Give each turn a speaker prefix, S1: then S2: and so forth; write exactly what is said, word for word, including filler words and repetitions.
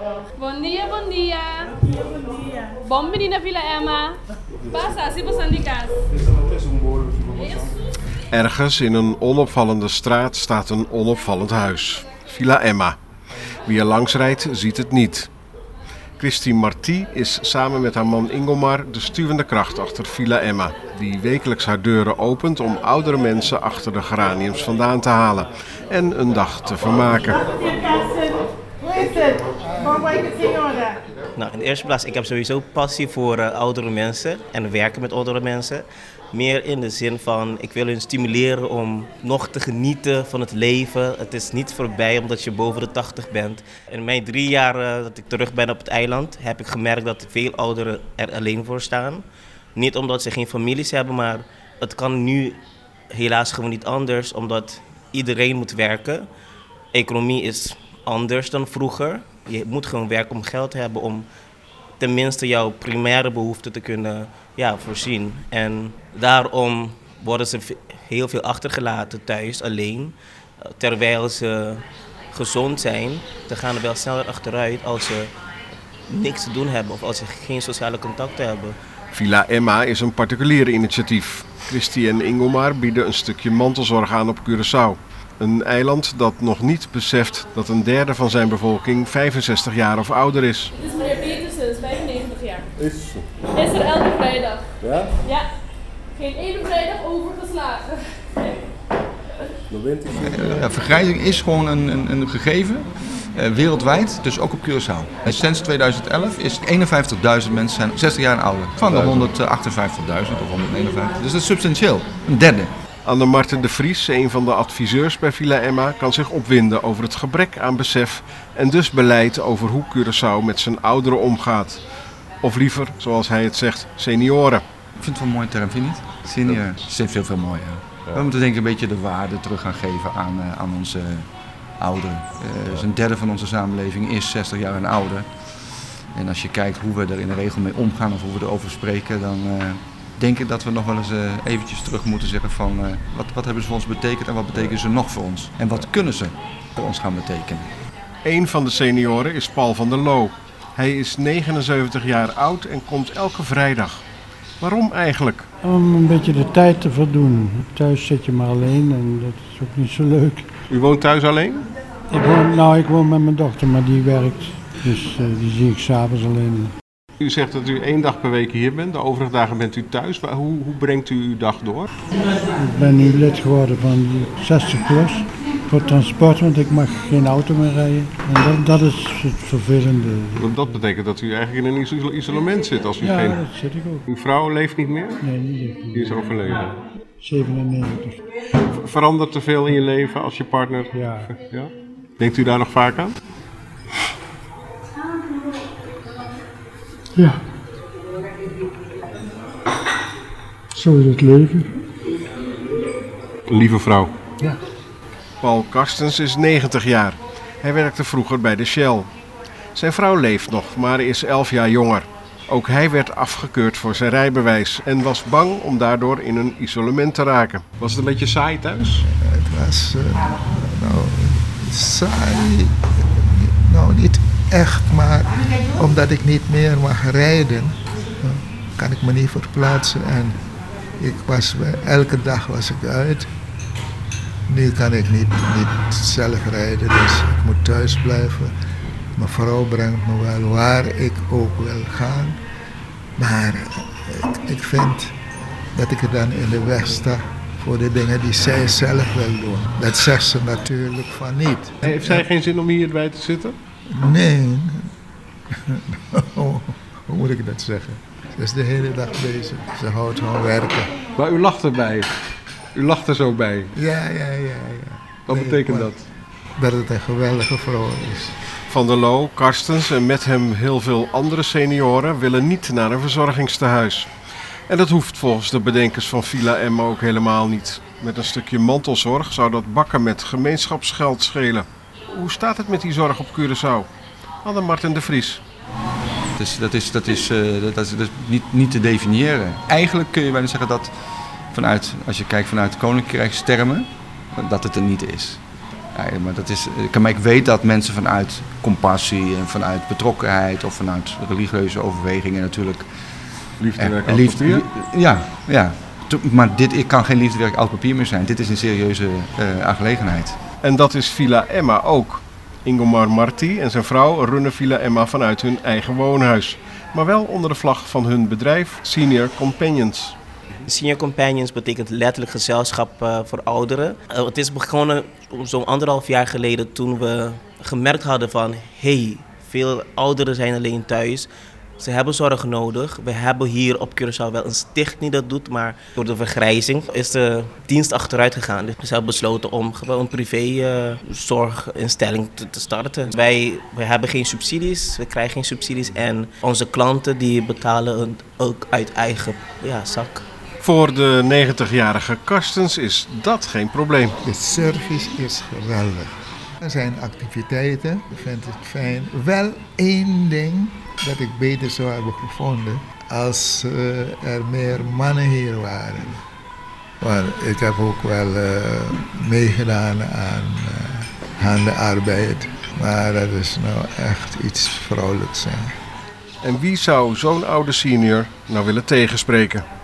S1: Bom dia, bom dia. Bom menina Vila Emma. Passa, si pasan di casa.
S2: Ergens in een onopvallende straat staat een onopvallend huis. Villa Emma. Wie er langs rijdt, ziet het niet. Christine Marti is samen met haar man Ingomar de stuwende kracht achter Villa Emma, die wekelijks haar deuren opent om oudere mensen achter de geraniums vandaan te halen en een dag te vermaken.
S3: Nou, in de eerste plaats, ik heb sowieso passie voor uh, oudere mensen en werken met oudere mensen. Meer in de zin van, ik wil hun stimuleren om nog te genieten van het leven. Het is niet voorbij omdat je boven de tachtig bent. In mijn drie jaar uh, dat ik terug ben op het eiland, heb ik gemerkt dat veel ouderen er alleen voor staan. Niet omdat ze geen families hebben, maar het kan nu helaas gewoon niet anders, omdat iedereen moet werken. Economie is anders dan vroeger. Je moet gewoon werken om geld te hebben om tenminste jouw primaire behoeften te kunnen ja, voorzien. En daarom worden ze heel veel achtergelaten thuis, alleen. Terwijl ze gezond zijn, ze gaan er wel sneller achteruit als ze niks te doen hebben of als ze geen sociale contacten hebben.
S2: Villa Emma is een particulier initiatief. Christy en Ingomar bieden een stukje mantelzorg aan op Curaçao. Een eiland dat nog niet beseft dat een derde van zijn bevolking vijfenzestig jaar of ouder is.
S1: Dit is meneer Petersen, is vijfennegentig jaar.
S2: Is
S1: Hij is er elke vrijdag.
S2: Ja?
S1: Ja. Geen ene vrijdag overgeslagen.
S4: Ja, vergrijzing is gewoon een, een, een gegeven, uh, wereldwijd, dus ook op Curaçao. En sinds tweeduizend elf is eenenvijftigduizend mensen zijn zestig jaar en ouder. Van de honderdachtenvijftigduizend of honderdeenenvijftig. Dus dat is substantieel. Een derde.
S2: Anne-Marten de Vries, een van de adviseurs bij Villa Emma, kan zich opwinden over het gebrek aan besef en dus beleid over hoe Curaçao met zijn ouderen omgaat. Of liever, zoals hij het zegt, senioren.
S4: Ik vind het wel een mooie term, vind je niet? Senior. Het is veel, veel mooier. Ja. We moeten denk ik een beetje de waarde terug gaan geven aan, uh, aan onze ouderen. Uh, dus een derde van onze samenleving is zestig jaar en ouder. En als je kijkt hoe we er in de regel mee omgaan of hoe we erover spreken, dan uh, denk ik dat we nog wel eens uh, eventjes terug moeten zeggen van uh, wat, wat hebben ze voor ons betekend en wat betekenen ze nog voor ons? En wat kunnen ze voor ons gaan betekenen?
S2: Een van de senioren is Paul van der Loo. Hij is negenenzeventig jaar oud en komt elke vrijdag. Waarom eigenlijk?
S5: Om een beetje de tijd te verdoen. Thuis zit je maar alleen en dat is ook niet zo leuk.
S2: U woont thuis alleen?
S5: Ik woon, nou, ik woon met mijn dochter, maar die werkt. Dus uh, die zie ik 's avonds alleen.
S2: U zegt dat u één dag per week hier bent, de overige dagen bent u thuis. Hoe, hoe brengt u uw dag door?
S5: Ik ben nu lid geworden van die zestig plus voor transport, want ik mag geen auto meer rijden. En dat, dat is het vervelende.
S2: Want dat betekent dat u eigenlijk in een isol- isolement zit als u
S5: ja,
S2: geen...
S5: dat zit ik ook.
S2: Uw vrouw leeft niet meer?
S5: Nee, die leeft niet.
S2: Die is overleden.
S5: zevenennegentig.
S2: Verandert er veel in je leven als je partner...
S5: Ja.
S2: Ja? Denkt u daar nog vaak aan?
S5: Ja. Zo is het leven.
S2: Lieve vrouw.
S5: Ja.
S2: Paul Karstens is negentig jaar. Hij werkte vroeger bij de Shell. Zijn vrouw leeft nog, maar is elf jaar jonger. Ook hij werd afgekeurd voor zijn rijbewijs en was bang om daardoor in een isolement te raken. Was het een beetje saai thuis?
S6: Het was uh, nou, saai. Nou, niet echt, maar omdat ik niet meer mag rijden, kan ik me niet verplaatsen. En ik was, elke dag was ik uit. Nu kan ik niet, niet zelf rijden, dus ik moet thuis blijven. Mijn vrouw brengt me wel waar ik ook wil gaan. Maar ik, ik vind dat ik er dan in de weg sta voor de dingen die zij zelf wil doen. Dat zegt ze natuurlijk van niet.
S2: Heeft zij geen zin om hierbij te zitten?
S6: Nee. Hoe moet ik dat zeggen? Ze is de hele dag bezig. Ze houdt gewoon werken.
S2: Maar u lacht erbij. U lacht er zo bij.
S6: Ja, ja, ja. ja.
S2: Wat nee, betekent dat?
S6: Dat het een geweldige vrouw is.
S2: Van der Loo, Karstens en met hem heel veel andere senioren willen niet naar een verzorgingstehuis. En dat hoeft volgens de bedenkers van Villa Emma ook helemaal niet. Met een stukje mantelzorg zou dat bakken met gemeenschapsgeld schelen. Hoe staat het met die zorg op Curaçao? Anne-Marten de Vries.
S4: Dus dat is, dat is, uh, dat is, dat is niet, niet te definiëren. Eigenlijk kun je bijna zeggen dat vanuit, als je kijkt vanuit koninkrijkstermen, dat het er niet is. Ja, maar, dat is, maar ik weet dat mensen vanuit compassie en vanuit betrokkenheid of vanuit religieuze overwegingen natuurlijk...
S2: Liefdewerk
S4: eh,
S2: oud
S4: liefde,
S2: papier?
S4: Ja, ja. Maar dit ik kan geen liefdewerk oud papier meer zijn. Dit is een serieuze uh, aangelegenheid.
S2: En dat is Villa Emma ook. Ingomar Marti en zijn vrouw runnen Villa Emma vanuit hun eigen woonhuis. Maar wel onder de vlag van hun bedrijf Senior Companions.
S3: Senior Companions betekent letterlijk gezelschap uh, voor ouderen. Uh, het is begonnen zo'n anderhalf jaar geleden toen we gemerkt hadden van... hey, veel ouderen zijn alleen thuis. Ze hebben zorg nodig. We hebben hier op Curaçao wel een stichting die dat doet, maar door de vergrijzing is de dienst achteruit gegaan. Dus we hebben besloten om gewoon een privé uh, zorginstelling te, te starten. Wij, wij hebben geen subsidies, we krijgen geen subsidies en onze klanten die betalen ook uit eigen ja, zak.
S2: Voor de negentigjarige Karstens is dat geen probleem.
S6: De service is geweldig. Er zijn activiteiten, ik vind het fijn. Wel één ding dat ik beter zou hebben gevonden als uh, er meer mannen hier waren. Maar ik heb ook wel uh, meegedaan aan, uh, aan de arbeid. Maar dat is nou echt iets vrouwelijks. Hè.
S2: En wie zou zo'n oude senior nou willen tegenspreken?